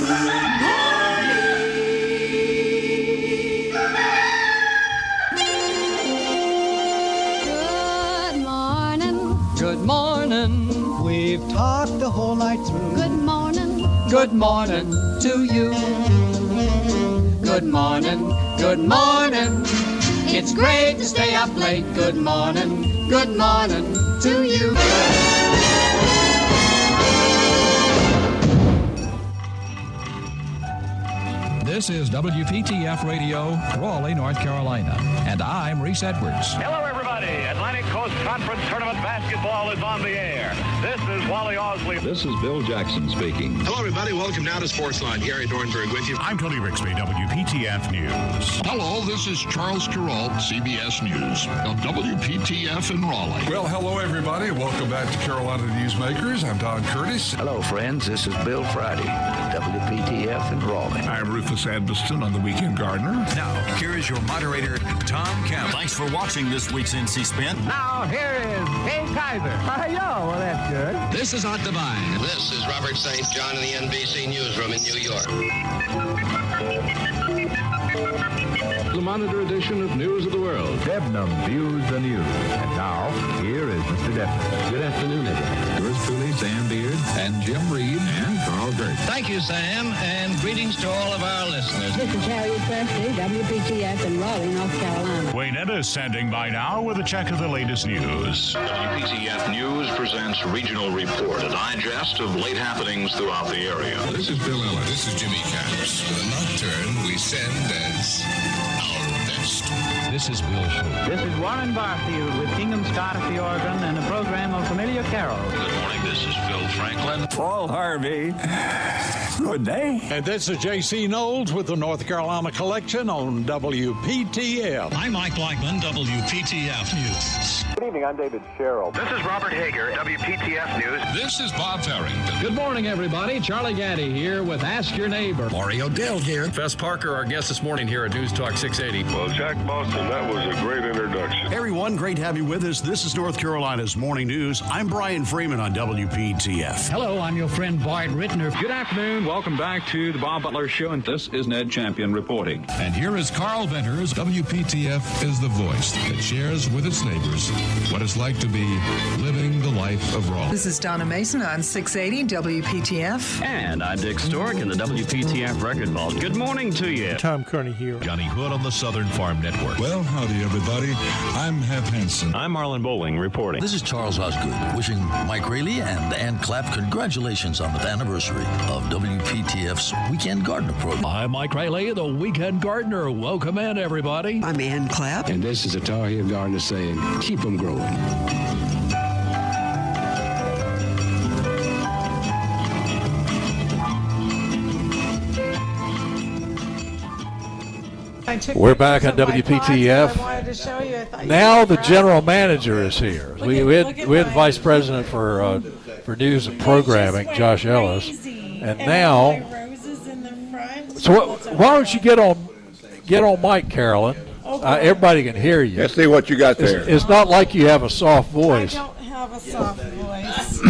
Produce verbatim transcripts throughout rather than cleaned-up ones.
Good morning. We've talked the whole night through. Good morning. Good morning to you. Good morning. Good morning. It's great to stay up late. Good morning. Good morning to you. This is W P T F Radio, Raleigh, North Carolina, and I'm Reese Edwards. Hello, everybody. Atlantic Coast Conference Tournament basketball is on the air. This is Wally Osley. This is Bill Jackson speaking. Hello, everybody. Welcome now to Sportsline. Gary Dornberg with you. I'm Tony Rixby, W P T F News. Hello, this is Charles Carroll, C B S News, of W P T F in Raleigh. Well, hello, everybody. Welcome back to Carolina Newsmakers. I'm Don Curtis. Hello, friends. This is Bill Friday, W P T F in Raleigh. I'm Rufus Edmiston on the Weekend Gardener. Now, here is your moderator, Tom Campbell. Thanks for watching this week's N C Spin. Now, here is Kay Kaiser. Hi-yo. Well, that's good. This is Art Divine. This is Robert Saint John in the N B C Newsroom in New York. The Monitor edition of News of the World. Debnam views the news. And now, here is Mister Debnam. Good afternoon, everyone. Yours truly, Sam Beard, and Jim Reed, and Carl Gert. Thank you, Sam, and greetings to all of our listeners. This is Harriet Presley, W P T F in Raleigh, North Carolina. Wayne Etta standing by now with a check of the latest news. W P T F News presents Regional Report, a digest of late happenings throughout the area. This is Bill Ella. This is Jimmy Caps. For the nocturne, we send as our best. This is Bill Hope. This is Warren Barfield with Kingham Scott at the organ and a program of familiar carols. Good morning, this is Phil Franklin. Paul Harvey. Good day. And this is J C Knowles with the North Carolina Collection on W P T F. I'm Mike Blackman, W P T F News. Good evening, I'm David Sherrill. This is Robert Hager, W P T F News. This is Bob Farrington. Good morning, everybody. Charlie Gaddy here with Ask Your Neighbor. Laurie O'Dell here. Fess Parker, our guest this morning here at News Talk six eighty. Well, Jack Boston, that was a great introduction. Hey, everyone, great to have you with us. This is North Carolina's Morning News. I'm Brian Freeman on W P T F. Hello, I'm your friend Bart Rittner. Good afternoon. Welcome back to the Bob Butler Show, and this is Ned Champion reporting. And here is Carl Venters. W P T F is the voice that shares with its neighbors what it's like to be living the life of Raleigh. This is Donna Mason on six eighty W P T F. And I'm Dick Stork in the W P T F Record Vault. Good morning to you. Tom Kearney here. Johnny Hood on the Southern Farm Network. Well, howdy, everybody. I'm Hap Hansen. I'm Marlon Bowling reporting. This is Charles Osgood wishing Mike Rayleigh and Ann Clapp congratulations on the anniversary of W P T F's Weekend Gardener program. I'm Mike Rayleigh, the Weekend Gardener. Welcome in, everybody. I'm Ann Clapp. And this is a Tar Heel gardener saying, keep them growing. We're back on W P T F. Now the general manager is here. We, we had we had the vice president for uh, for news and programming, Josh Ellis, and now. So what, why don't you get on get on mic, Carolyn? Uh, everybody can hear you. Let's see what you got there. It's, it's not like you have a soft voice. I don't have a soft voice.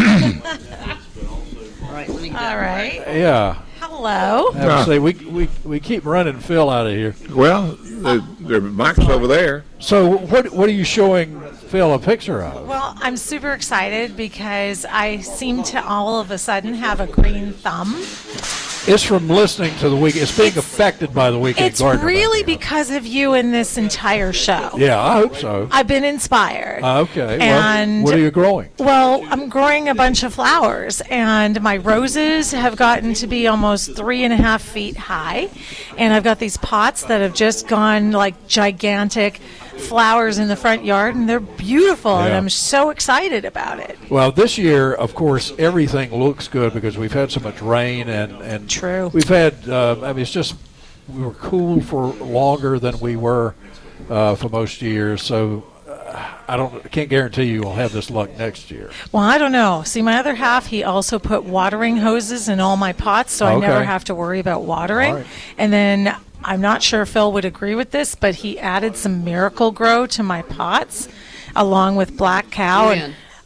All right. Yeah. Hello. I have to say, we, we, we keep running Phil out of here. Well, the, the mic's over there. So what what are you showing Phil a picture of? Well, I'm super excited because I seem to all of a sudden have a green thumb. It's from listening to the week. It's being it's, affected by the Weekend It's Gardener. really because of you and this entire show. Yeah, I hope so. I've been inspired. Uh, okay. And well, what are you growing? Well, I'm growing a bunch of flowers, and my roses have gotten to be almost three and a half feet high, and I've got these pots that have just gone like gigantic flowers in the front yard, and they're beautiful, yeah. And I'm so excited about it. Well, this year, of course, everything looks good because we've had so much rain, and, and True. We've had, uh, I mean, it's just, we were cool for longer than we were uh, for most years, so uh, I don't, can't guarantee you will have this luck next year. Well, I don't know. See, my other half, he also put watering hoses in all my pots, so okay. I never have to worry about watering. Right. And then I'm not sure Phil would agree with this, but he added some Miracle Grow to my pots along with Black Cow. And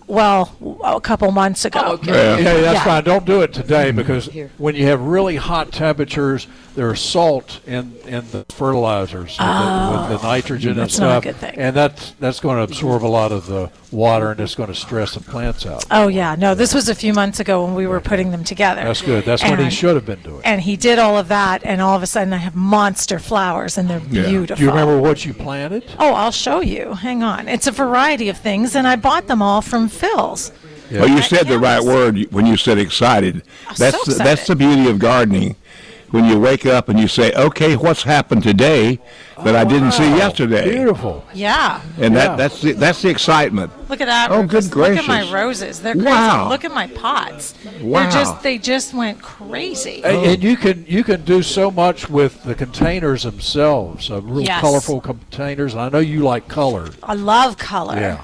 Well, a couple months ago. Oh, okay. Yeah, yeah that's Yeah. fine. Don't do it today because when you have really hot temperatures, there's salt in, in the fertilizers Oh. with, the, with the nitrogen That's and not a stuff. good thing. And that's that's going to absorb a lot of the water and it's going to stress the plants out. Oh, yeah. No, this was a few months ago when we were putting them together. That's good. That's what he And- should have been doing. And he did all of that, and all of a sudden I have monster flowers, and they're Yeah. beautiful. Do you remember what you planted? Oh, I'll show you. Hang on. It's a variety of things, and I bought them all from Phil's. Well, you said the right word when you said excited. That's so the, that's the beauty of gardening. When you wake up and you say, "Okay, what's happened today that I didn't see yesterday?" Beautiful. Yeah. And Yeah. that that's the, that's the excitement. Look at that. Oh, Rufus. good Look gracious. at my roses. They're crazy. Wow. Look at my pots. Wow. They're just they just went crazy. And, and you can you can do so much with the containers themselves, uh, real Yes. colorful containers. And I know you like color. I love color. Yeah.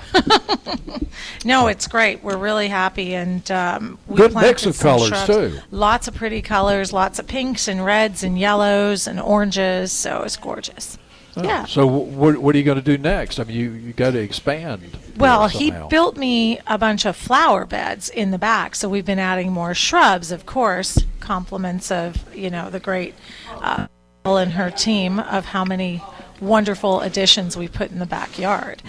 No, it's great. We're really happy, and um, we Good planted mix of some colors, shrubs. too. Lots of pretty colors, lots of pinks and reds and yellows and oranges. So it's gorgeous. Yeah. So what what are you going to do next? I mean, you you got to expand. Well, there he somehow. built me a bunch of flower beds in the back, so we've been adding more shrubs, of course, compliments of, you know, the great uh, and her team of how many wonderful additions we put in the backyard.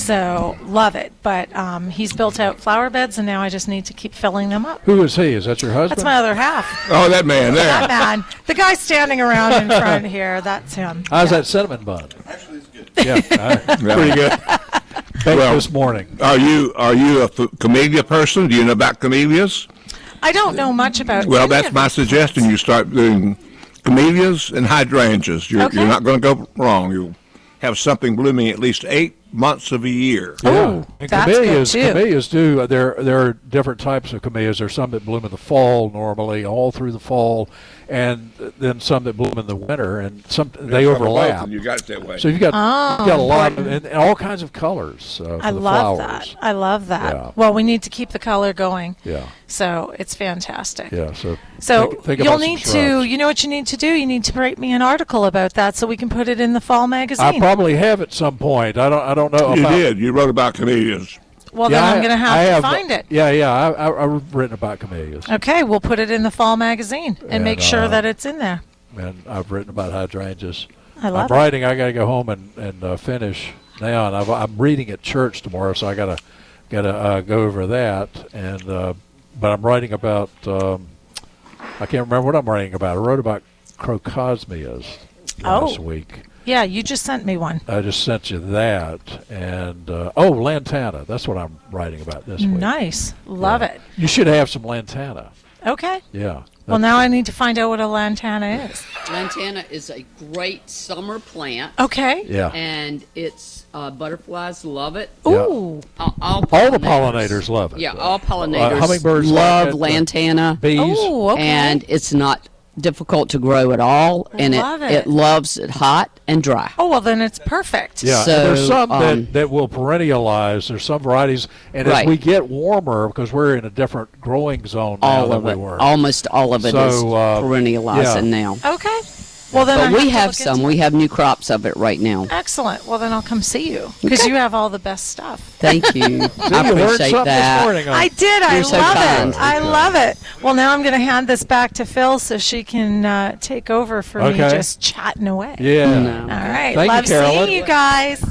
So love it. But um, he's built out flower beds, and now I just need to keep filling them up. Who is he? Is that your husband? That's my other half. Oh, that man there. That man. The guy standing around in front here, that's him. How's Yeah. that cinnamon bun? Actually, it's good. Yeah, uh, pretty good. Baked Well, this morning. Are you are you a f- camellia person? Do you know about camellias? I don't know much about Well, any that's of my these suggestion. You start doing camellias and hydrangeas. You're, Okay. you're not going to go wrong. You'll have something blooming at least eight months of a year. Yeah. And that's good, camellias, too. camellias do. uh, There, there are different types of camellias. There's some that bloom in the fall normally, all through the fall, and then some that bloom in the winter, and some they Some of both, overlap. and you got it that way. So you've got, Oh, you've got a lot of, important. and, and all kinds of colors uh, for I the love flowers. that. I love that. Yeah. Well, we need to keep the color going. Yeah. So it's fantastic. Yeah. So So think, think you'll about some need to, shrubs. you know what you need to do? You need to write me an article about that so we can put it in the fall magazine. I probably have at some point. I don't. I don't know. You about, did. You wrote about camellias. well, Yeah, then I'm I- going to I have to have- find it. Yeah, yeah. I, I, I've written about camellias, Okay, we'll put it in the fall magazine and, And, make sure uh, that it's in there. and I've written about hydrangeas. I love I'm it. writing. I got to go home and and uh, finish now, and I've, I'm reading at church tomorrow, so I got to got to uh, go over that. And uh, but I'm writing about. Um, I can't remember what I'm writing about. I wrote about crocosmias last Oh. week. Yeah, you just sent me one. I just sent you that, and uh, oh, lantana. That's what I'm writing about this week. Nice. Love Yeah. it. You should have some lantana. Okay. Yeah. Well, now I need to find out what a lantana is. Lantana is a great summer plant. Okay. Yeah. And it's uh, butterflies love it. Ooh. All, all, All the pollinators love it. Yeah, all pollinators Uh, hummingbirds love like it, uh, lantana. bees. Oh, okay. And it's not difficult to grow at all, and Love it, it. it loves it hot and dry. Oh, well, then it's perfect. Yeah, So, and there's some um, that, that will perennialize. There's some varieties, and as Right. we get warmer, because we're in a different growing zone now All than of we it, were. almost all of it is So, uh, perennializing yeah. now. Okay. Well, then I But we to have look some. into We have new crops of it right now. Excellent. Well, then I'll come see you because Okay. you have all the best stuff. Thank you. See, I you learned appreciate something that. this morning. I did. I You're so love kind. it. I love it. Well, now I'm going to hand this back to Phil so she can uh, take over for me Okay. just chatting away. Yeah. No. All right. Thank you, love Carolyn. seeing you guys.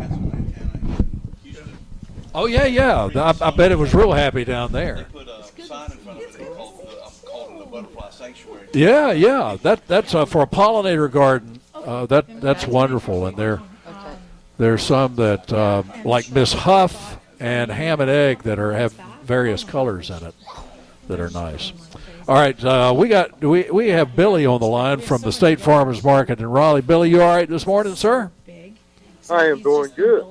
Oh yeah, yeah. I, I bet it was real happy down there. Yeah, yeah. That that's uh, for a pollinator garden. Uh, that that's wonderful, and there there's some that uh, like Miss Huff and Ham and Egg that are have various colors in it that are nice. All right, uh, we got we we have Billy on the line from the State Farmers Market in Raleigh. Billy, you all right this morning, sir? I am doing good.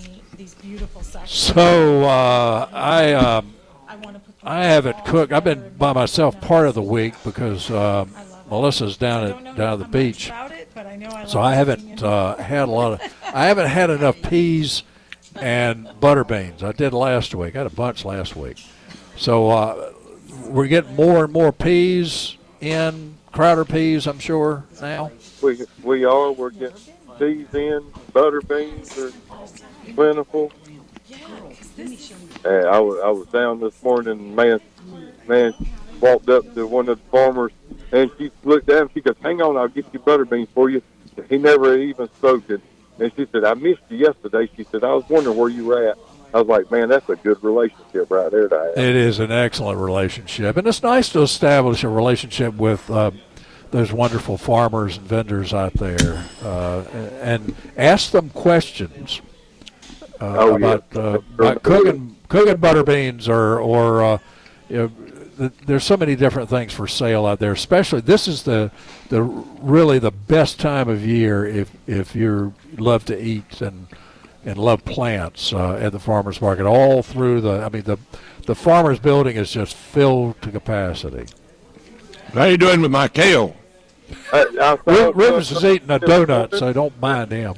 So uh, I um, I haven't cooked. I've been by myself part of the week because um, Melissa's down at down at the beach. So I haven't uh, had a lot of. I haven't had enough peas and butter beans. I did last week. I had a bunch last week. So uh, we're getting more and more peas in, Crowder peas, I'm sure now. We we are. We're getting peas in. Butter beans are plentiful. And I was I was down this morning, and man, man walked up to one of the farmers, and she looked at him. She goes, "Hang on, I'll get you butter beans for you." He never even spoken. And she said, "I missed you yesterday." She said, "I was wondering where you were at." I was like, "Man, that's a good relationship right there to have." It is an excellent relationship, and it's nice to establish a relationship with uh, those wonderful farmers and vendors out there, uh, and ask them questions uh, oh, about, yeah. uh, about cooking cooking butter beans, or or uh, you know, th- there's so many different things for sale out there. Especially, this is the the really the best time of year if if you love to eat and and love plants uh, at the farmers market. All through the, I mean, the the farmers building is just filled to capacity. How you doing with my kale? I, I R- Rivers is eating a donut, so don't mind him.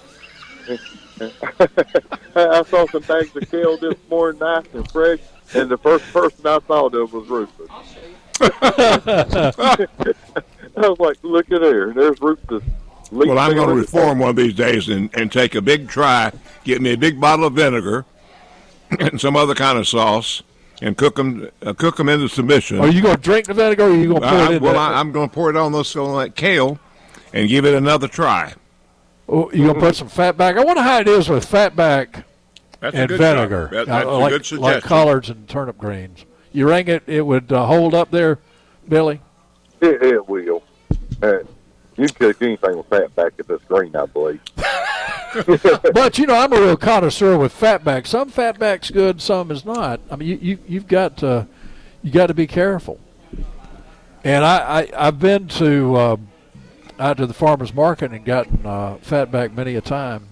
I saw some bags of kale this morning, nice and fresh, and the first person I thought of was Rufus. I was like, look at there. There's Rufus. Well, I'm going to reform one of these days and, and take a big try, get me a big bottle of vinegar and some other kind of sauce, and cook them, uh, cook them into submission. Are you going to drink the vinegar, or are you going to pour uh, it in? Well, I, I'm going to pour it on those on that kale and give it another try. Oh, you going to put some fat back? I wonder how it is with fat back that's and a good vinegar. That, that's uh, a like, good suggestion. Like collards and turnip greens. You ring it, it would uh, hold up there, Billy? It, it will. Uh, you can cook anything with fat back at this green, I believe. But, you know, I'm a real connoisseur with fatback. Some fatback's good, some is not. I mean, you, you, you've got to, you got to be careful. And I, I, I've been to uh, out to the farmer's market and gotten uh, fatback many a time.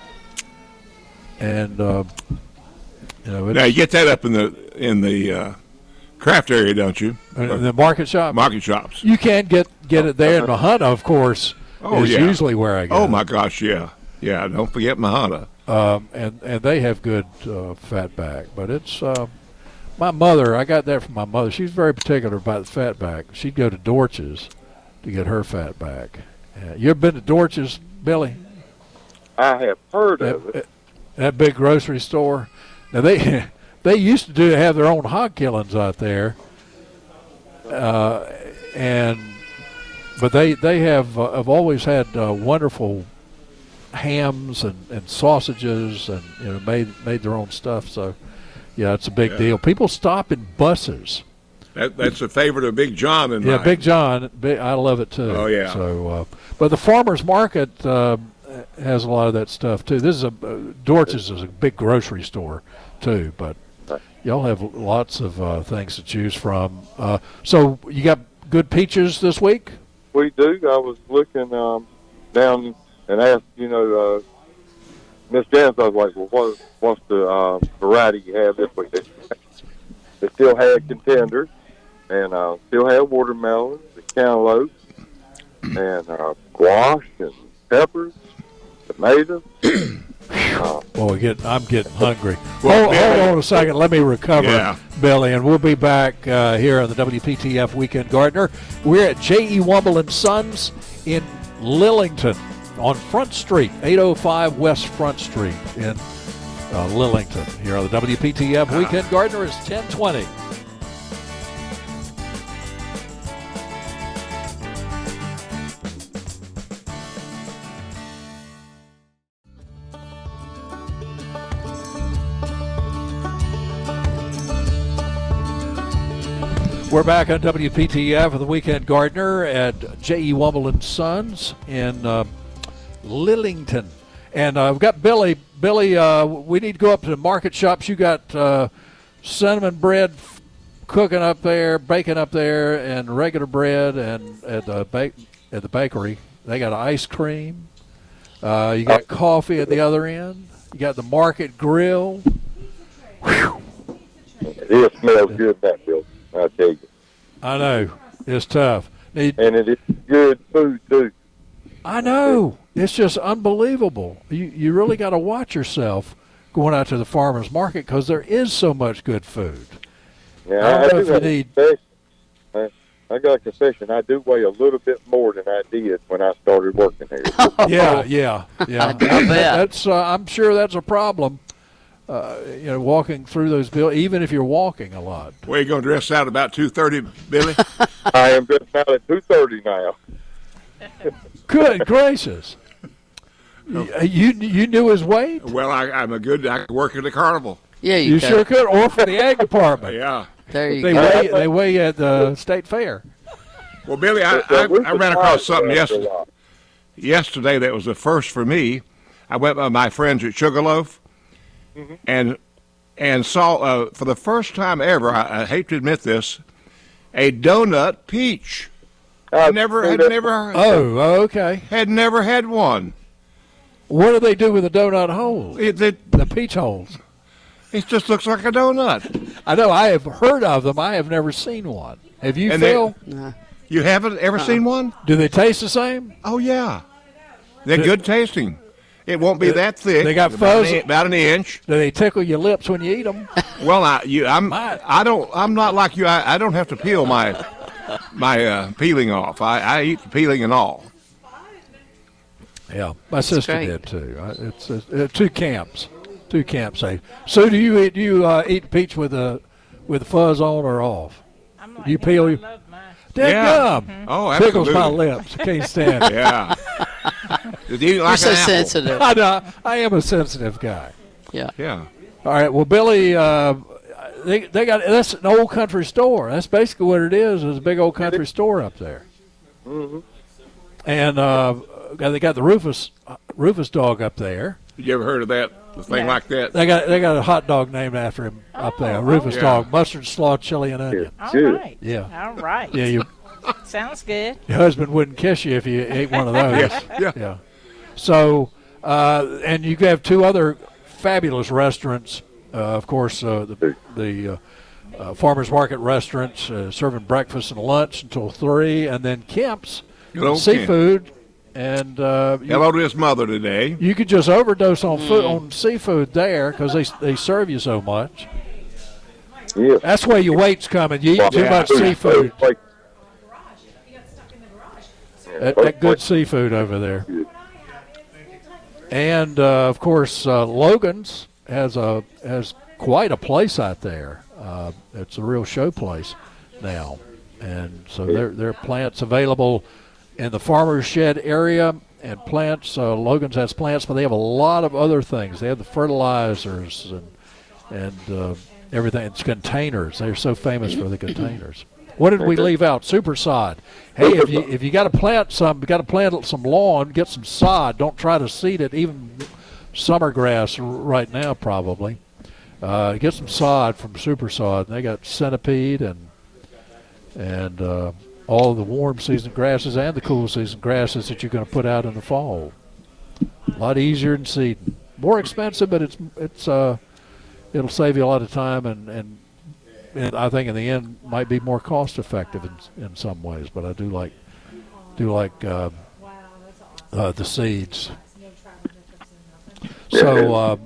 And, uh, you know, now, you get that up in the in the uh, craft area, don't you? In the market shop? Market shops. You can get, get it there. And Mahana, of course, oh, is yeah. usually where I go. Oh, my gosh, yeah. Yeah, don't forget Mahana. Um, and, and they have good uh, fatback. But it's uh, my mother. I got that from my mother. She's very particular about the fatback. She'd go to Dorch's to get her fatback. Uh, you ever been to Dorch's, Billy? I have heard that, of it. That big grocery store. Now, they they used to do have their own hog killings out there. Uh, and but they, they have, uh, have always had uh, wonderful hams and, and sausages, and you know made made their own stuff. So yeah, it's a big yeah. deal. People stop in buses. That, that's a favorite of Big John in yeah mine. Big John big, I love it too. Oh yeah. So uh, but the farmers market uh, has a lot of that stuff too. This is a uh, Dorch's is a big grocery store too, but y'all have lots of uh, things to choose from. Uh, so you got good peaches this week? We do. I was looking um, down and asked, you know, uh, Miss Janice, I was like, well, what, what's the uh, variety you have this week? They, they still had contenders, and uh, still had watermelons, the cantaloupes, and uh, squash, and peppers, tomatoes. uh, Well, we get, I'm getting hungry. Well, hold, hold on a second. Let me recover, yeah. Billy, and we'll be back uh, here on the W P T F Weekend Gardener. We're at J E. Wumble and Sons in Lillington on Front Street, eight oh five West Front Street in uh, Lillington. Here on the W P T F Weekend Gardener is ten twenty. We're back on W P T F with the Weekend Gardener at J E. Wumble and Sons in uh, Lillington. And uh, we've got Billy. Billy, uh, we need to go up to the market shops. You got uh, cinnamon bread f- cooking up there, baking up there, and regular bread. And at the, ba- at the bakery, they got ice cream. Uh, you got coffee at the other end. You got the market grill. Whew. It smells good, that building, I tell you. I know. It's tough. Need, and it is good food, too. I know. It's just unbelievable. You you really got to watch yourself going out to the farmer's market because there is so much good food. Yeah, I don't I, know I if you need. I, I got a confession. I do weigh a little bit more than I did when I started working here. yeah, yeah, yeah. I bet. That's. Uh, I'm sure that's a problem. uh, you know, walking through those buildings, even if you're walking a lot. Where you going to dress out about two thirty, Billy? I am dressed out at two thirty now. Good gracious. You, you you knew his weight? Well, I, I'm a good. I could work at the carnival. Yeah, you, you could. sure could, or for the ag department. Yeah, there you they go. Weigh, they weigh at the state fair. Well, Billy, I, I, I ran across something yesterday. Yesterday, that was the first for me. I went with my friends at Sugarloaf, mm-hmm. and and saw uh, for the first time ever. I, I hate to admit this, a donut peach. I never had never. Oh, okay. Had never had one. What do they do with the donut holes? It, it, the peach holes. It just looks like a donut. I know. I have heard of them. I have never seen one. Have you, and Phil? They, nah. You haven't ever uh-uh. seen one? Do they taste the same? Oh yeah, they're do, good tasting. It won't be that thick. They got fuzz about, about an inch. Do they tickle your lips when you eat them? Well, I you I'm I don't I'm not like you. I, I don't have to peel my my uh, peeling off. I, I eat the peeling and all. Yeah, my That's sister great. did too. It's uh, two camps, two camps. Say, so do you eat? Do you uh, eat peach with a with the fuzz on or off? I'm like, do you peel? I love mine. Dead yeah. gum. Mm-hmm. Oh, absolutely. Tickles my lips. I can't stand it. Yeah. Do you like You're so an sensitive. I know. I am a sensitive guy. Yeah. Yeah. All right. Well, Billy, uh, they they got that's an old country store. That's basically what it is. Is a big old country store up there. Mm-hmm. And uh, they got the Rufus Rufus dog up there. You ever heard of that? A thing yeah. like that? They got they got a hot dog named after him oh, up there. Rufus yeah. dog, mustard, slaw, chili, and onion. All right. Yeah. All right. Yeah. You, Sounds good. Your husband wouldn't kiss you if you ate one of those. Yes. Yeah. Yeah. So, uh, and you have two other fabulous restaurants. Uh, of course, uh, the the uh, uh, farmers market restaurants uh, serving breakfast and lunch until three, and then Kemp's seafood. Kemp. And uh, you, hello to his mother today. You could just overdose on food on seafood there because they they serve you so much. Yeah. That's where your weight's coming. You eat well, too yeah. much seafood. Like, that, that good seafood over there. And uh, of course, uh, Logan's has a has quite a place out there. Uh, it's a real show place now, and so there there are plants available in the farmer's shed area and plants. Uh, Logan's has plants, but they have a lot of other things. They have the fertilizers and and uh, everything. It's containers. They're so famous for the containers. What did we leave out? Super sod. Hey, if you if you got to plant some, you got to plant some lawn. Get some sod. Don't try to seed it. Even summer grass right now, probably. Uh, get some sod from Super Sod. They got centipede and and. Uh, all the warm season grasses and the cool season grasses that you're going to put out in the fall. A lot easier than seeding. More expensive, but it's it's uh it'll save you a lot of time and and, and I think in the end might be more cost effective in in some ways. But I do like do like uh, uh, the seeds. So uh,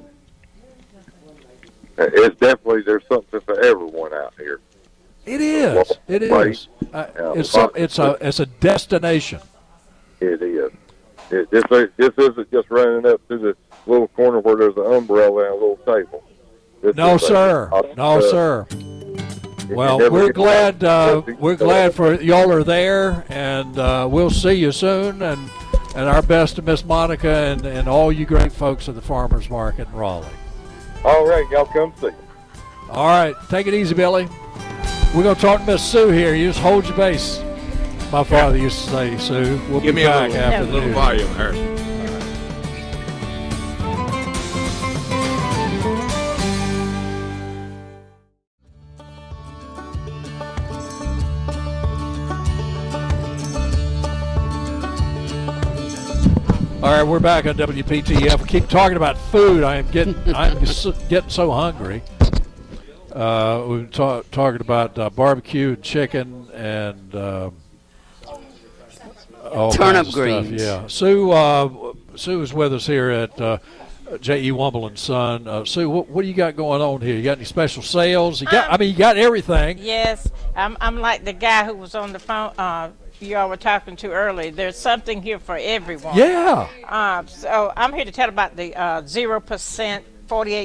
it's definitely there's something for everyone out here. It is. It is. Uh, it's a, it's a it's a destination. It is. It, this this isn't just running up to the little corner where there's an umbrella and a little table. This no, sir. A, no, uh, sir. Well, we're glad uh, we're glad for y'all are there, and uh, we'll see you soon. And and our best to Miss Monica and, and all you great folks at the Farmers Market in Raleigh. All right, y'all come see. All right, take it easy, Billy. We're going to talk to Miss Sue here. You just hold your base. My father used to say, Sue. We'll Give be me back a little, after a the little news. volume, Harrison. All right, we're back on W P T F. We keep talking about food. I am getting, I'm so, getting so hungry. Uh, we've been ta- talking about uh, barbecue and chicken and uh, all turnip kinds of greens. Stuff. Yeah, Sue. Uh, Sue is with us here at uh, J E Wumble and Son. Uh, Sue, what, what do you got going on here? You got any special sales? You got? Um, I mean, you got everything. Yes, I'm. I'm like the guy who was on the phone. Uh, you all were talking to earlier. There's something here for everyone. Yeah. Uh, so I'm here to tell about the uh, zero percent forty-eight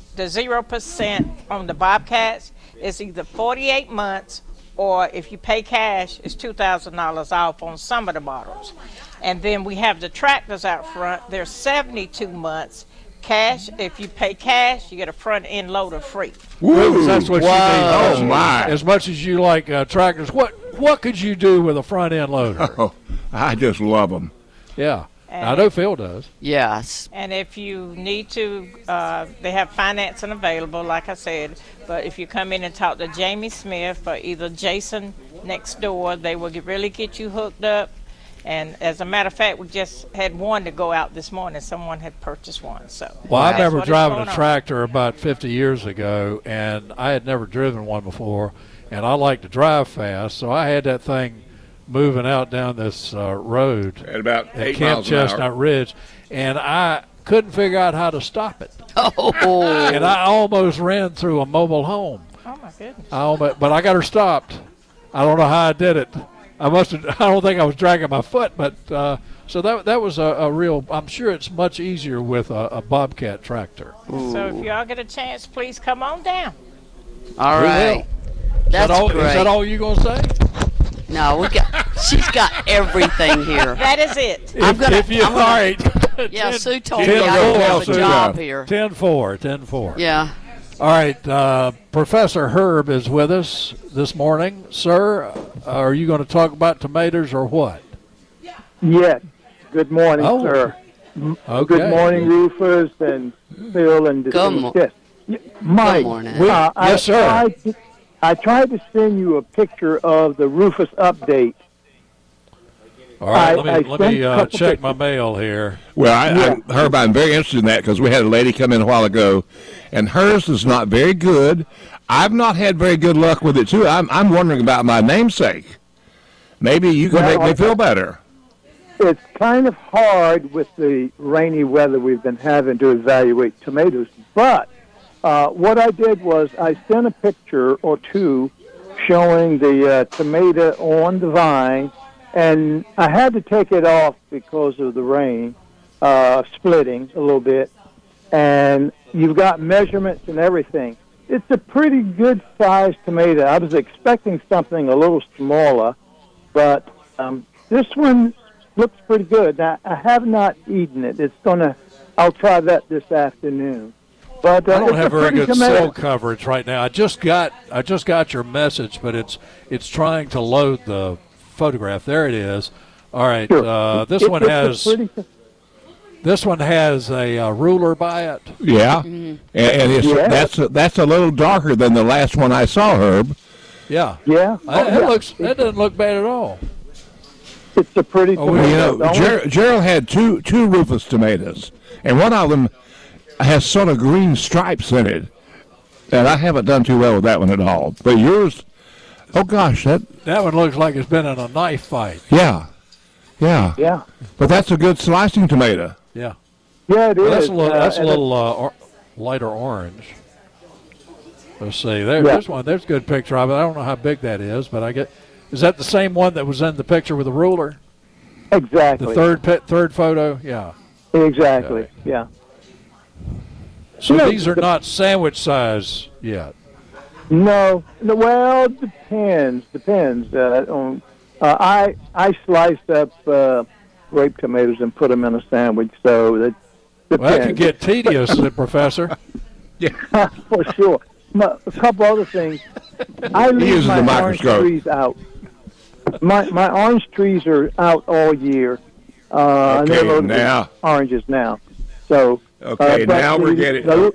the zero percent on the Bobcats is either forty-eight months, or if you pay cash, it's two thousand dollars off on some of the models. And then we have the tractors out front. They're seventy-two months. Cash, if you pay cash, you get a front end loader free. Ooh, that's what wow. you need. Oh, my. As much as you like uh, tractors, what what could you do with a front end loader? Oh, I just love them. Yeah. And I know Phil does. Yes. And if you need to, uh, they have financing available, like I said. But if you come in and talk to Jamie Smith or either Jason next door, they will get, really get you hooked up. And as a matter of fact, we just had one to go out this morning. Someone had purchased one. So. Well, I remember what driving is a going tractor about fifty years ago, and I had never driven one before, and I like to drive fast, so I had that thing moving out down this uh, road at about at eight Camp miles an hour. Chestnut Ridge, and I couldn't figure out how to stop it. Oh. And I almost ran through a mobile home. Oh, my goodness. I almost, but I got her stopped. I don't know how I did it. I must have, I don't think I was dragging my foot, but uh, so that that was a, a real, I'm sure it's much easier with a, a Bobcat tractor. Ooh. So if y'all get a chance, please come on down. All We right. Is That's that all, great. Is that all you going to say? No, we got. She's got everything here. That is it. I'm If- gonna. if you- I'm gonna- all right. Yeah, Ten- Sue told ten me I four, could have a Sue. job here. ten four, ten four. Yeah. All right, uh, Professor Herb is with us this morning. Sir, are you going to talk about tomatoes or what? Yes. Good morning, Oh. sir. M- Okay. Good morning, Rufus and Phil and Good mo- yes. Y- Mike. Good morning. uh, We- I yes, sir. Tried to, I tried to send you a picture of the Rufus update. All right, I- let me, I let sent me a uh, couple check pictures. my mail here. Well, I, Yeah. I, Herb, I'm very interested in that because we had a lady come in a while ago, and hers is not very good. I've not had very good luck with it, too. I'm, I'm wondering about my namesake. Maybe you can Well, make me I- feel better. It's kind of hard with the rainy weather we've been having to evaluate tomatoes, but uh, what I did was I sent a picture or two showing the uh, tomato on the vine, and I had to take it off because of the rain, uh, splitting a little bit, and you've got measurements and everything. It's a pretty good-sized tomato. I was expecting something a little smaller, but um, this one looks pretty good. Now, I have not eaten it. It's gonna. I'll try that this afternoon. But uh, I don't it's have a very pretty good tomato. cell coverage right now. I just got I just got your message, but it's it's trying to load the photograph. There it is. All right, Sure. uh, this It- one it's a has pretty- this one has a uh, ruler by it. Yeah, and, and it's, Yeah. that's a, that's a little darker than the last one I saw, Herb. Yeah, Yeah. Uh, Oh, that yeah. looks that doesn't look bad at all. It's a pretty Oh, tomato. You know, The only- Ger- Gerald had two two Rufus tomatoes, and one of them has sort of green stripes in it, and I haven't done too well with that one at all. But yours, oh gosh, that That one looks like it's been in a knife fight. yeah, yeah, yeah. but that's a good slicing tomato. Yeah, Yeah, it is. well, that's a little Uh, that's a and little uh, or, lighter orange. Let's see. There, Yeah. There's one. There's a good picture of it. I don't know how big that is, but I get. Is that the same one that was in the picture with the ruler? Exactly. The third pi- third photo. Yeah. Exactly. Yeah. So You know, these are the- not sandwich size yet. No, no. Well, depends. Depends. Uh, on, uh, I I sliced up uh, grape tomatoes and put them in a sandwich, so that depends. Well, that could get tedious, uh, Professor. Yeah, for sure. No, a couple other things. I leave uses my the orange microscope. trees out. My my orange trees are out all year. Uh, and they're Okay, loaded with now. oranges now. So Okay, uh, but now we're the- getting. the-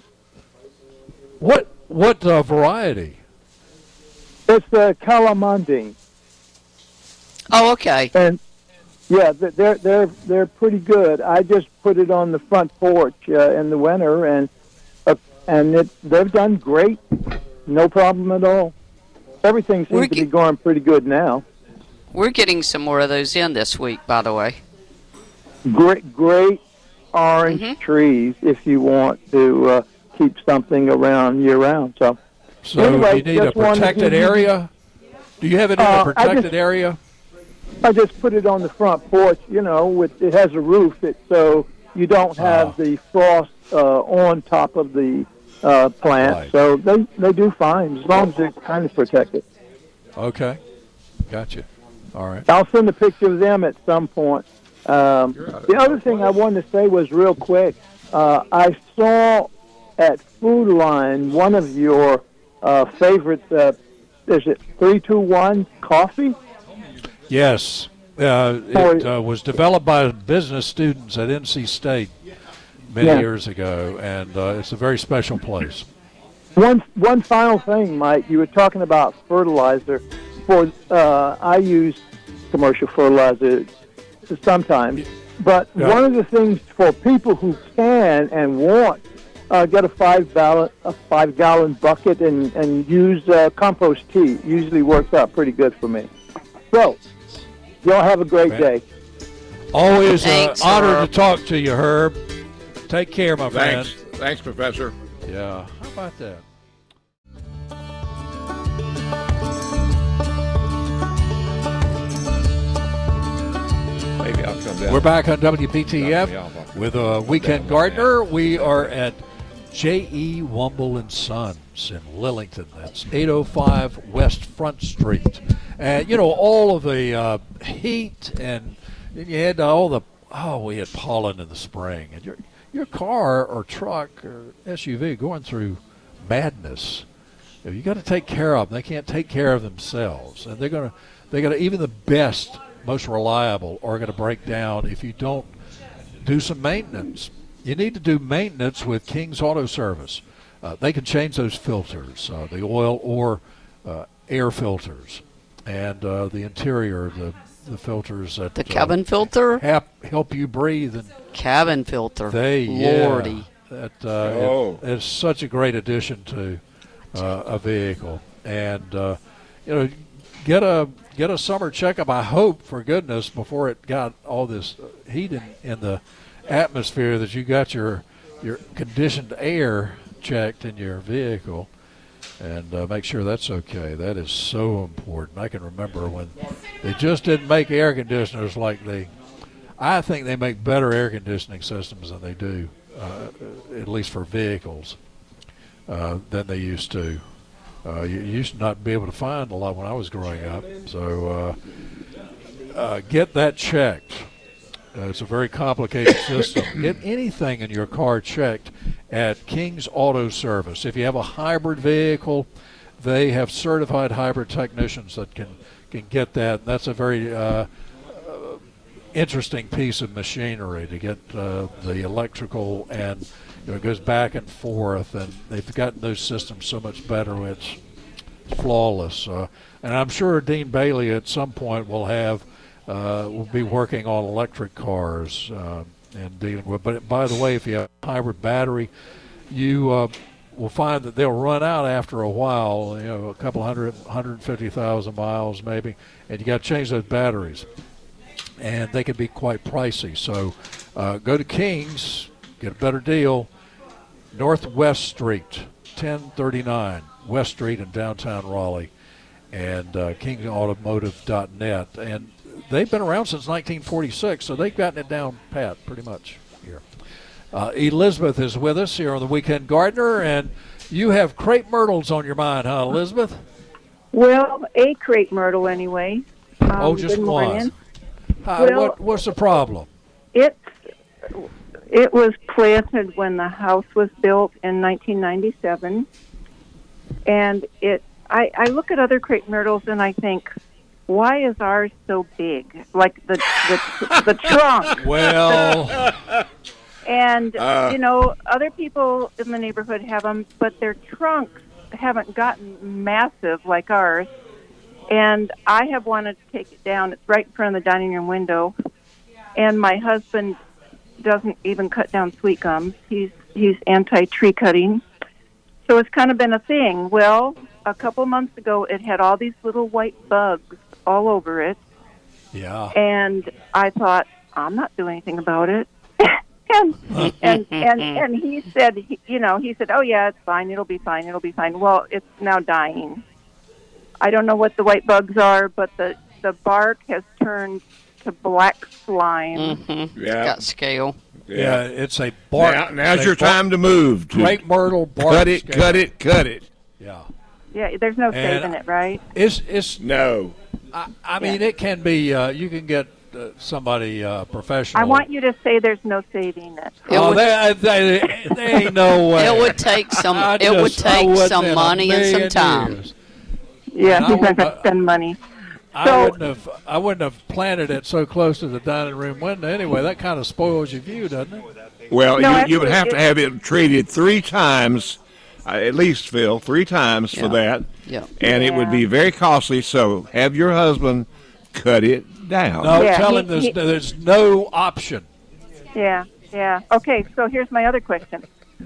What what uh, variety? It's the calamonding. Oh, okay. And yeah, th- they're they're they're pretty good. I just put it on the front porch uh, in the winter, and uh, and it they've done great. No problem at all. Everything seems We're to be get- going pretty good now. We're getting some more of those in this week, by the way. Great great orange Mhm. trees if you want to uh, keep something around year round. So So Anyway, do you need a just wanted to protected give you- area? Do you have it in Uh, a I protected just- area? I just put it on the front porch. You know, with it has a roof, it so you don't have Ah. the frost uh, on top of the uh, plant. Right. So they, they do fine as long as they're kind of protected. Okay. Gotcha. All right. I'll send a picture of them at some point. Um, the other thing I wanted to say was real quick. Uh, I saw at Food Line one of your uh, favorite, uh, is it three two one coffee? Yes. Uh, it uh, was developed by business students at N C State many Yeah. years ago, and uh, it's a very special place. One one final thing, Mike. You were talking about fertilizer. For uh, I use commercial fertilizer sometimes, but Yeah. one of the things for people who can and want uh, get a five gallon a five gallon bucket and and use uh, compost tea. Usually works out pretty good for me. So, y'all have a great Man. day. Always an Thanks, honor Herb. to talk to you, Herb. Take care, my Thanks. friend. Thanks, Professor. Yeah. How about that? Maybe I'll come down. We're back on W P T F Yeah, I'll- with a Weekend Gardener. We are at J E. Wumble and Sons in Lillington. That's eight oh five West Front Street. And, you know, all of the uh, heat and, and you had all the, oh, we had pollen in the spring. And your, your car or truck or S U V going through madness. You got to take care of them. They can't take care of themselves. And they're going to, they're going to, even the best, most reliable are going to break down if you don't do some maintenance. You need to do maintenance with King's Auto Service. Uh, they can change those filters, uh, the oil or uh, air filters, and uh, the interior, the the filters that The cabin uh, filter? help help you breathe. And Cabin filter. they, Lordy. yeah, that uh, Oh. it, it's such a great addition to uh, a vehicle, and uh, you know, get a get a summer checkup. I hope, for goodness, before it got all this heat in, in the atmosphere, that you got your your conditioned air checked in your vehicle, and uh, make sure that's okay. That is so important. I can remember when they just didn't make air conditioners like they. I think they make better air conditioning systems than they do, uh, at least for vehicles, uh, than they used to. Uh, you used to not be able to find a lot when I was growing up. So uh, uh, get that checked. Uh, it's a very complicated system. Get anything in your car checked at King's Auto Service. If you have a hybrid vehicle, they have certified hybrid technicians that can, can get that. And that's a very uh, uh, interesting piece of machinery to get uh, the electrical, and you know, it goes back and forth, and they've gotten those systems so much better. It's, it's flawless. Uh, and I'm sure Dean Bailey at some point will have Uh, we'll be working on electric cars uh, and dealing with. But by the way, if you have a hybrid battery, you uh, will find that they'll run out after a while. You know, a couple hundred, one hundred fifty thousand miles maybe, and you got to change those batteries, and they can be quite pricey. So uh, go to King's, get a better deal. Northwest Street, ten thirty-nine West Street in downtown Raleigh, and uh, kings automotive dot net. And they've been around since nineteen forty-six, so they've gotten it down pat pretty much here. Uh, Elizabeth is with us here on the Weekend Gardener, and you have crepe myrtles on your mind, huh, Elizabeth? Well, a crepe myrtle anyway. Um, oh, just good one. morning. Uh, Well, what, what's the problem? It it was planted when the house was built in nineteen ninety-seven, and it. I, I look at other crepe myrtles and I think, why is ours so big? Like the the, the trunk. Well. And, Uh. you know, other people in the neighborhood have them, but their trunks haven't gotten massive like ours. And I have wanted to take it down. It's right in front of the dining room window. And my husband doesn't even cut down sweet gums. He's he's anti-tree cutting. So it's kind of been a thing. Well, a couple months ago, it had all these little white bugs all over it. Yeah. And I thought, I'm not doing anything about it. and, and and and he said, he, you know, he said, oh yeah, it's fine. It'll be fine. It'll be fine. Well, it's now dying. I don't know what the white bugs are, but the the bark has turned to black slime. Mm-hmm. Yeah. Got scale. Yeah, it's a bark. Now, now's it's your a bark, time to move. To crepe myrtle bark. Cut it, scale. cut it, cut it. Yeah. Yeah, there's no And saving it, right? It's it's no. I, I mean, it can be. Uh, you can get uh, somebody uh, professional. I want you to say there's no saving it. Oh, they, they, they ain't no way. It would take some. I It would just- I take wouldn't some in a money and some million time. years. Yeah, And I he's not would- going to spend money. I So- wouldn't have. I wouldn't have planted it so close to the dining room window anyway. That kind of spoils your view, doesn't it? Well, No, you, you would actually, have to it- have it treated three times, uh, at least, Phil, three times for that. Yeah. And it would be Yeah. very costly, so have your husband cut it down. No, Yeah, tell he- him there's, he- there's no option. Yeah, yeah. Okay, so here's my other question.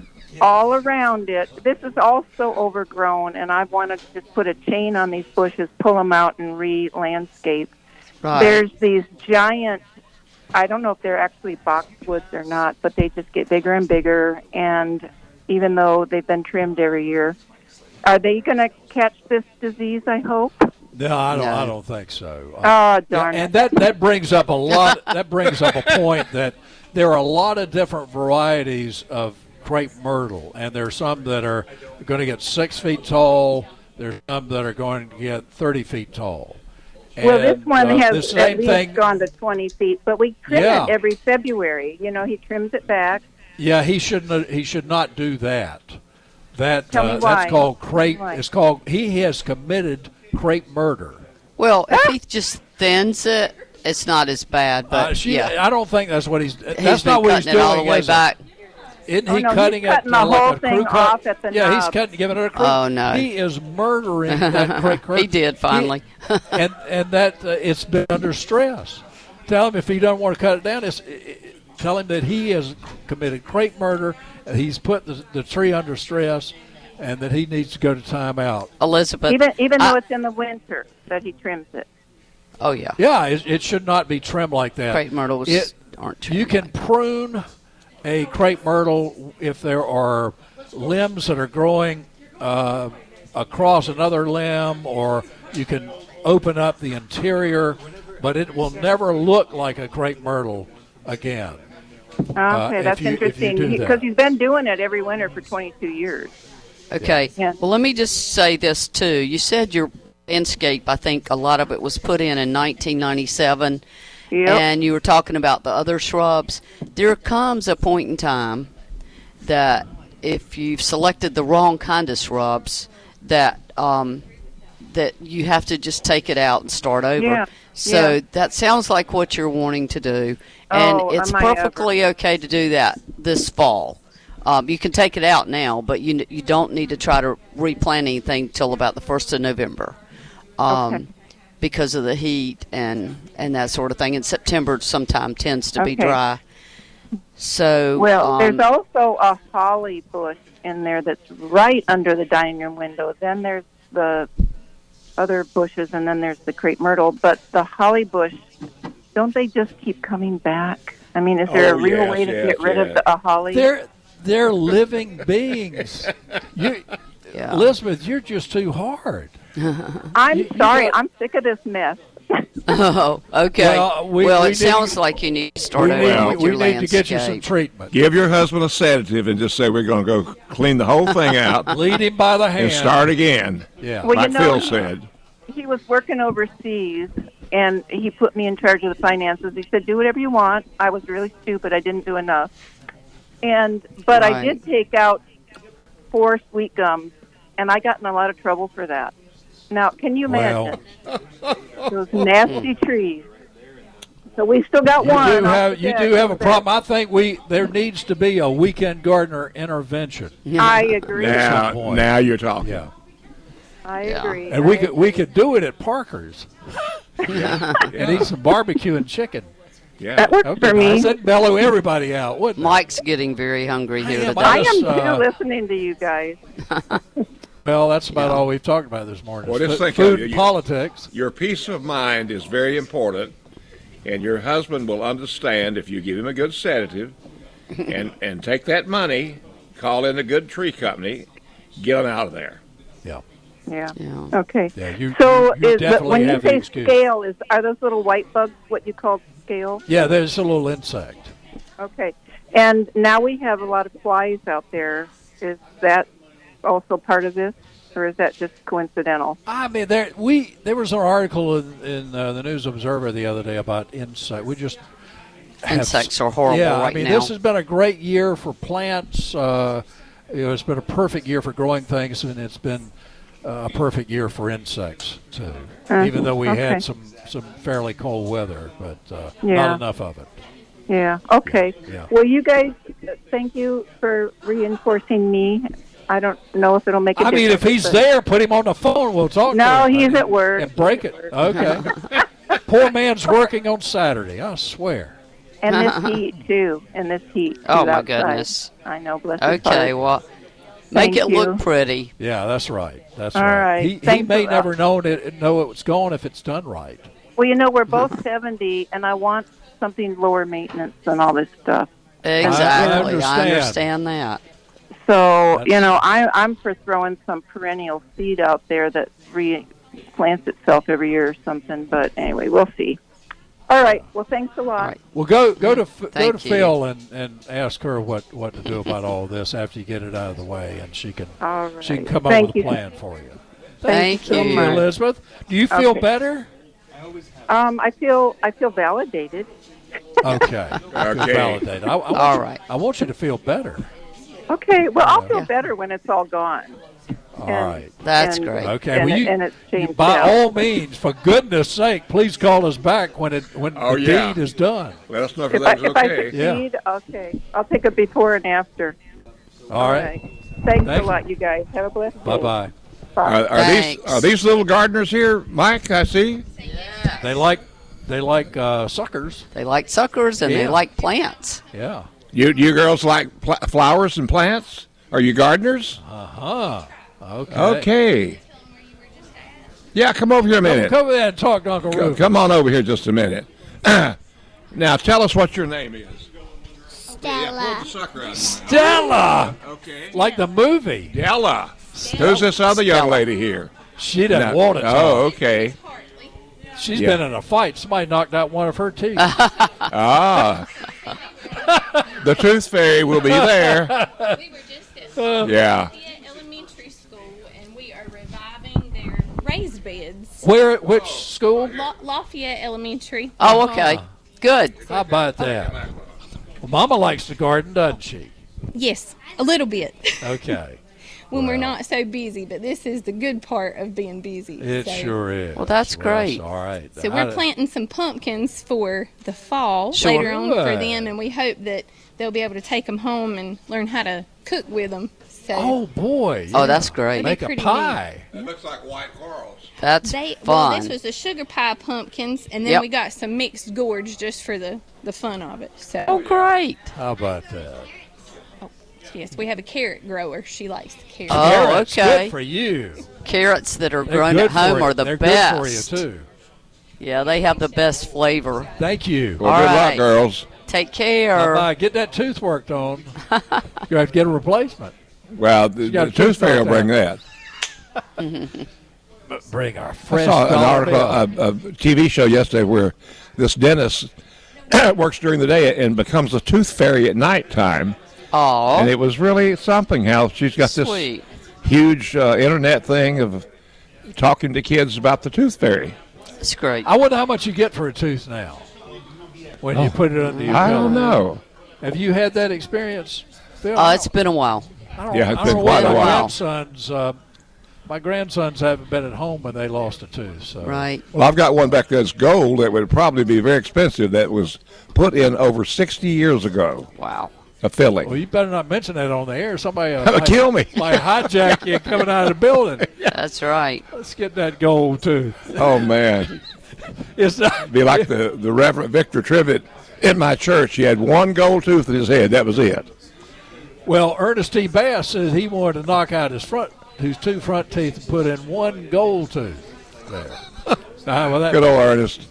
All around it, this is also overgrown, and I wanted to just put a chain on these bushes, pull them out, and re-landscape. Right. There's these giant, I don't know if they're actually boxwoods or not, but they just get bigger and bigger, and even though they've been trimmed every year, are they going to catch this disease, I hope? No, I don't. No. I don't think so. Uh, Oh, darn yeah, it. and that that brings up a lot. That brings up a point that there are a lot of different varieties of crepe myrtle, and there are some that are going to get six feet tall. There's some that are going to get thirty feet tall. Well, this And, one uh, the has same at least thing. gone to twenty feet, but we trim Yeah. it every February. You know, he trims it back. Yeah, he shouldn't. He should not do that. That Tell me uh, why. that's called crepe. Why? It's called. He has committed crepe murder. Well, if he just thins it, it's not as bad. But Uh, she, yeah, I don't think that's what he's. he's That's been not what he's cutting doing. it all the way is it? back. Isn't Oh, he no, he's cutting it cutting uh, the like whole a thing crew cut? off at the Yeah, he's knob. cutting, giving it a crew. Oh, no. He is murdering that crepe. He did finally. He- and and that uh, it's been under stress. Tell him if he doesn't want to cut it down. It's, it, it- tell him that he has committed crepe murder. And he's put the, the tree under stress, and that he needs to go to timeout. Elizabeth. Even even though I- it's in the winter that he trims it. oh yeah, Yeah, it, it should not be trimmed like that. crepe myrtles It- aren't. You trimmed can like prune a crepe myrtle if there are limbs that are growing uh, across another limb, or you can open up the interior, but it will never look like a crepe myrtle again. Okay, Uh, that's if you- if you interesting do because that. he's been doing it every winter for twenty-two years. Okay. Yeah. Well, let me just say this too. You said your landscape. I think a lot of it was put in in nineteen ninety-seven, Yep. and you were talking about the other shrubs. There comes a point in time that if you've selected the wrong kind of shrubs, that um, that you have to just take it out and start over. Yeah, So yeah. that sounds like what you're wanting to do, and Oh, it's am I ever. perfectly okay to do that this fall. Um, you can take it out now, but you you don't need to try to replant anything till about the first of November, um, Okay. because of the heat and and that sort of thing. And September sometime tends to be Okay. dry. So Well, um, there's also a holly bush in there that's right under the dining room window. Then there's the other bushes, and then there's the crepe myrtle. But the holly bush, don't they just keep coming back? I mean, is there Oh, a real yes, way to yes, get rid yes. of the, a holly? They're they're living beings. You, Yeah. Elizabeth, you're just too hard. I'm you- you sorry. got- I'm sick of this mess. oh, okay. Well, Well, we- we it need- sounds like you need to start we over need, with we your need to get you some landscape. treatment. Give your husband a sedative and just say we're going to go clean the whole thing out Lead him by the hand. and start again. Yeah. Well, you like know, Phil said. He was working overseas, and he put me in charge of the finances. He said, "Do whatever you want." I was really stupid. I didn't do enough, and but I Right. did take out four sweet gums, and I got in a lot of trouble for that. Now, can you imagine those nasty trees? So we still got You one. do off have the you deck. do have a problem. I think we there needs to be a weekend gardener intervention. I agree. At some Now, point. now you're talking. Yeah, I Yeah. agree. and we I could we could do it at Parker's and eat some barbecue and chicken. Yeah. That works Okay, for me. nice. That'd bellow everybody out, wouldn't it? Mike's getting very hungry here I am. today. I Yes, am too, uh, listening to you guys. Well, that's about all we've talked about this morning. Well, Fu- just think food of it. and You- politics. Your peace of mind is very important, and your husband will understand if you give him a good sedative and, and take that money, call in a good tree company, get him out of there. Yeah. Yeah. Yeah. Okay. Yeah, you- so you- you is, but definitely when you have the say excuse. scale, is are those little white bugs what you call scale? Yeah, there's a little insect. Okay. And now we have a lot of flies out there. Is that also part of this, or is that just coincidental? I mean, there we there was an article in, in uh, the News Observer the other day about insect. We just have, Insects are horrible yeah, right I mean, now. this has been a great year for plants. Uh, you know, it's been a perfect year for growing things, and it's been uh, a perfect year for insects too. Uh, Even though we okay. had some some fairly cold weather, but uh, Yeah. not enough of it. Yeah. Okay. Yeah. Well, you guys, thank you for reinforcing me. I don't know if it'll make a I difference. mean, if he's but- there, put him on the phone. We'll talk No, to him. he's I mean, at work. And break it. Okay. Poor man's working on Saturday, I swear. And this heat, too. And this heat. too, Oh, my outside. goodness. I know, bless his Okay, heart. well, Thank make it you. look pretty. Yeah, that's right. That's All right. right. He, he Thanks may a lot. never know it know it's gone if it's done right. Well, you know, we're both seventy, and I want something lower maintenance than all this stuff. Exactly. I understand. understand that. So, you know, I, I'm for throwing some perennial seed out there that replants itself every year or something. But anyway, we'll see. All right. Well, thanks a lot. Well, go go to go Thank to you. Phil and, and ask her what, what to do about all this after you get it out of the way, and she can All she can right. come Thank up with you. a plan for you. Thank you so you, much. Elizabeth. Do you feel Okay. better? Um, I feel I feel validated. Okay. I feel Okay. validated. I, I want All you- right. I want you to feel better. Okay. Well, I'll feel better when it's all gone. All And- right. That's and- great. Okay. And, well, it- you, and it's changed by out. all means, for goodness sake, please call us back when it when Oh, the yeah. deed is done. Let us know if If I, everything's if I okay. succeed, okay. I'll take a before and after. All right. Thanks Thank a lot, you guys. Have a blessed Bye day. bye. Are, are these are these little gardeners here, Mike? I see. They like they like uh, suckers. They like suckers and they Yeah. like plants. Yeah. You you girls like pl- flowers and plants? Are you gardeners? Uh huh. Okay. Okay. Yeah, come over here a minute. Come over there and talk to Uncle Co- Reuben. Come on over here just a minute. Now tell us what your name is. Stella. Stella. Okay. Like the movie. Stella. Who's this other young lady here? She doesn't No- want it. Oh, okay. She's Yeah. been in a fight. Somebody knocked out one of her teeth. Ah. The Tooth Fairy will be there. We were just at Yeah. Lafayette Elementary School, and we are reviving their raised beds. Where? Which school? La- Lafayette Elementary. Oh, okay. Good. How about that? Well, Mama likes to garden, doesn't she? Yes, a little bit. Okay. When we're not so busy, but this is the good part of being busy. It so. sure is. Well, that's great. All right. So we're planting some pumpkins for the fall Sure. later on for Good. them, and we hope that they'll be able to take them home and learn how to cook with them. So Oh boy. Oh, yeah. that's great. Make a pretty pie. It looks like white corals. That's They, well, fun. this was the sugar pie pumpkins, and then Yep. we got some mixed gourds just for the, the fun of it. So oh, great. How about that? yes, we have a carrot grower. She likes the carrot. Oh, Carrots, okay. Good for you. Carrots that are They're grown good at home for are you. the They're best. good for you too. Yeah, they have the best flavor. Thank you. Well, All good right. luck, girls. Take care. Bye-bye. Get that tooth worked on. You have to get a replacement. Well, the, got the a Tooth tooth Fairy will like bring that. Bring our I fresh saw an dollar article, bill. a, a T V show yesterday where this dentist works during the day and becomes a tooth fairy at nighttime. Oh, And it was really something how she's got sweet. this huge uh, internet thing of talking to kids about the Tooth Fairy. It's great. I wonder how much you get for a tooth now when you Oh, put it under your I pillow. don't know. Have you had that experience, Phil? Uh, it's been a while. I don't, Yeah, it's I been don't quite know a why my while. Grandsons, uh, my grandsons haven't been at home when they lost a tooth. So. Right. Well, I've got one back that's gold that would probably be very expensive that was put in over sixty years ago. Wow. A filling. Well, you better not mention that on the air. Somebody uh, That'll might, kill me. might hijack you coming out of the building. That's right. Let's get that gold tooth. Oh, man. It's not, Be like the, the Reverend Victor Trivet in my church. He had one gold tooth in his head. That was it. well, Ernest T. Bass says he wanted to knock out his front, his two front teeth, and put in one gold tooth. There. Uh, well, that, Good old Ernest.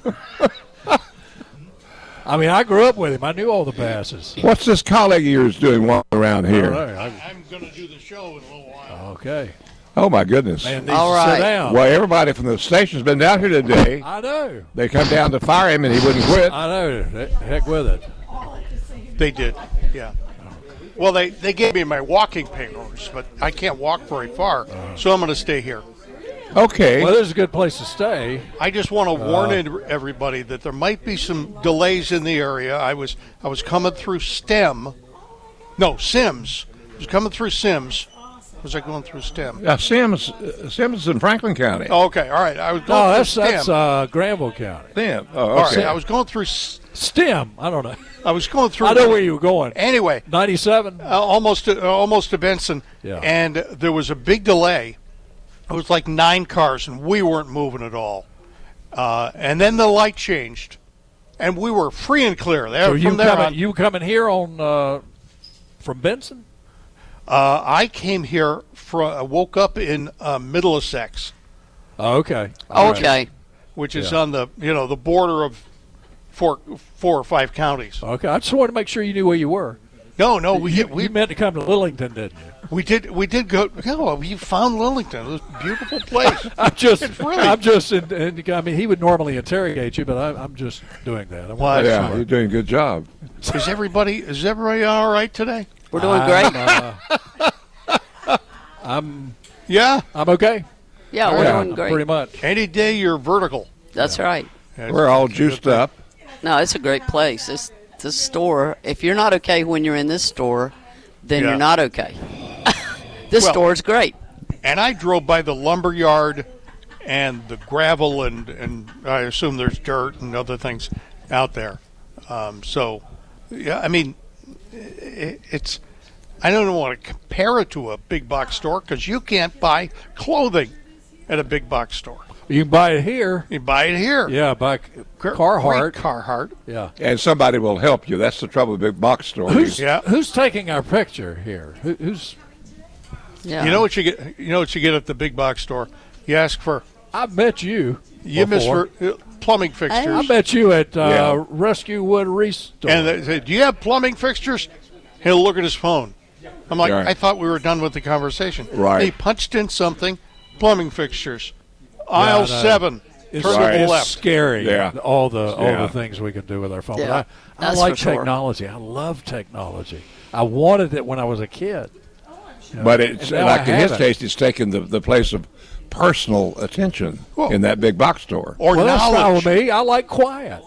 I mean, I grew up with him. I knew all the Basses. What's this colleague of yours doing walking around I don't here? know. I- I'm going to do the show in a little while. okay. Oh, my goodness. Man needs All to right. sit down. Well, everybody from the station's been down here today. I know. They come down to fire him, and he wouldn't quit. I know. Heck with it. They did. Yeah. Well, they, they gave me my walking papers, but I can't walk very far, so I'm going to stay here. Okay. Well, this is a good place to stay. I just want to warn Uh, everybody that there might be some delays in the area. I was I was coming through STEM. No, Sims. I was coming through Sims. Was I going through STEM? Uh, Sims, uh, Sims in Franklin County. Oh, okay, all right. I was going No, through that's, STEM. that's uh, Granville County. STEM. Oh, All okay. right, I was going through S- STEM. I don't know. I was going through. I know where you were going. Anyway, ninety-seven. Uh, almost to, uh, almost to Benson. Yeah. And there was a big delay. It was like nine cars, and we weren't moving at all. Uh, and then the light changed, and we were free and clear. There, So from you there coming, on, you coming here on uh, from Benson? uh, I came here. From, I woke up in uh, Middlesex. Oh, okay. Okay. Which is Yeah. on the you know the border of four four or five counties. Okay, I just wanted to make sure you knew where you were. No, no, we you, we you meant to come to Lillington, didn't you? we did we did go. No, we found Lillington. It was a beautiful place. I'm just, It's really- I'm just. In, in, I mean, he would normally interrogate you, but I, I'm just doing that. I Why, want to Yeah, make you're sure. doing a good job. Is everybody is everybody all right today? We're doing I'm, great. uh, I'm, Yeah. I'm okay. Yeah, we're Yeah, doing great. Pretty much. Any day you're vertical. That's right. We're all juiced up. No, it's a great place. This this store. If you're not okay when you're in this store, then Yeah. you're not okay. This Well- store is great. And I drove by the lumber yard and the gravel, and, and I assume there's dirt and other things out there. Um, so, yeah, I mean, it, it's. I don't want to compare it to a big box store because you can't buy clothing at a big box store. You can buy it here. You buy it here. Yeah, by Great Carhartt. Carhartt. Yeah. And somebody will help you. That's the trouble with big box stores. Who's Yeah. who's taking our picture here? Who, who's? Yeah. You know what you get? You know what you get at the big box store? You ask for. I've met you. You miss before. for uh, plumbing fixtures. I met you at uh, Yeah. Rescue Wood Restore. And they say, "Do you have plumbing fixtures?" He'll look at his phone. I'm like, Right. I thought we were done with the conversation. Right. He punched in something, plumbing fixtures, aisle no. seven. It's, Turn to Right. the it's left. scary. Yeah. All the all Yeah. the things we can do with our phone. Yeah, But I, I that's like for sure. technology. I love technology. I wanted it when I was a kid. You know, But it's and now like I in his have it. case, it's taken the, the place of personal attention Well- in that big box store. Or Well, that's fine knowledge. with me. I like quiet.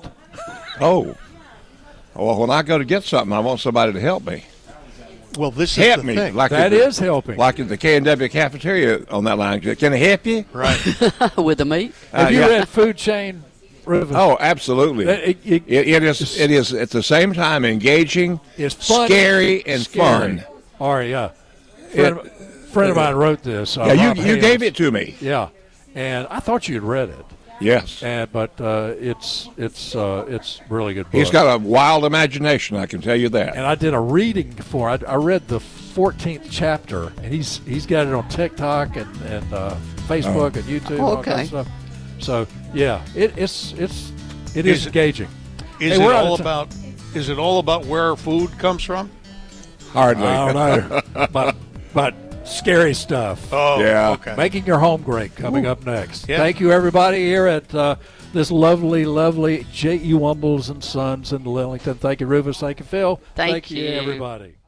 Oh. Well, when I go to get something, I want somebody to help me. Well, this is Help the me. thing. Like That at the- is helping. Like at the K and W cafeteria on that line. Can I help you? Right. With the meat. Have Uh, you yeah. read Food Chain? Rivers? Oh, absolutely. It- it- it- It, it is. It is at the same time engaging, It's funny, scary, and scary. fun. All right, yeah. Friend, It- of, friend of mine wrote this. Uh, Yeah, Rob you you Haynes. gave it to me. Yeah, and I thought you'd read it. Yes. And but uh, it's it's uh, it's a really good book. He's got a wild imagination. I can tell you that. And I did a reading for. I, I read the fourteenth chapter, and he's he's got it on TikTok and and uh, Facebook Oh. and YouTube. Oh, and all that okay. stuff. So yeah, it, it's it's it Is is it- engaging. Is Hey, it we're out all of ti- about? Is it all about where food comes from? Hardly. I don't know, but but scary stuff. Oh, Yeah. Okay. Making your home great coming up next. Yeah. Thank you, everybody, here at uh, this lovely, lovely J E. Wumbles and Sons in Lillington. Thank you, Rufus. Thank you, Phil. Thank you, you. everybody.